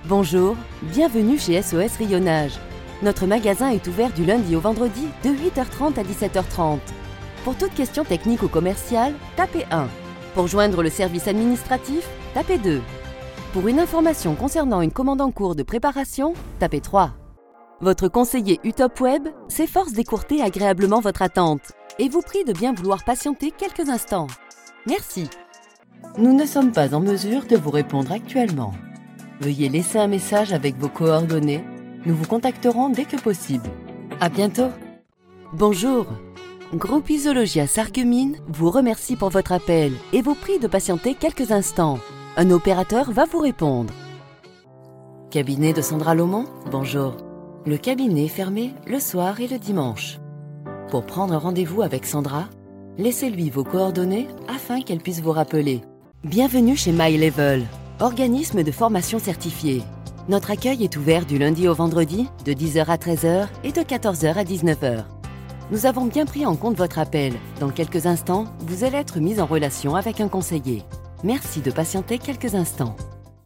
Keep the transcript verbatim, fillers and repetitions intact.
Bonjour, bienvenue chez S O S Rayonnage. Notre magasin est ouvert du lundi au vendredi de huit heures trente à dix-sept heures trente. Pour toute question technique ou commerciale, tapez un. Pour joindre le service administratif, tapez deux. Pour une information concernant une commande en cours de préparation, tapez trois. Votre conseiller UtopWeb s'efforce d'écourter agréablement votre attente et vous prie de bien vouloir patienter quelques instants. Merci. Nous ne sommes pas en mesure de vous répondre actuellement. Veuillez laisser un message avec vos coordonnées. Nous vous contacterons dès que possible. À bientôt. Bonjour. Groupe Isologia Sarreguemines vous remercie pour votre appel et vous prie de patienter quelques instants. Un opérateur va vous répondre. Cabinet de Sandra Lomont, bonjour. Le cabinet est fermé le soir et le dimanche. Pour prendre rendez-vous avec Sandra, laissez-lui vos coordonnées afin qu'elle puisse vous rappeler. Bienvenue chez MyLevel, organisme de formation certifié. Notre accueil est ouvert du lundi au vendredi de dix heures à treize heures et de quatorze heures à dix-neuf heures. Nous avons bien pris en compte votre appel. Dans quelques instants, vous allez être mis en relation avec un conseiller. Merci de patienter quelques instants.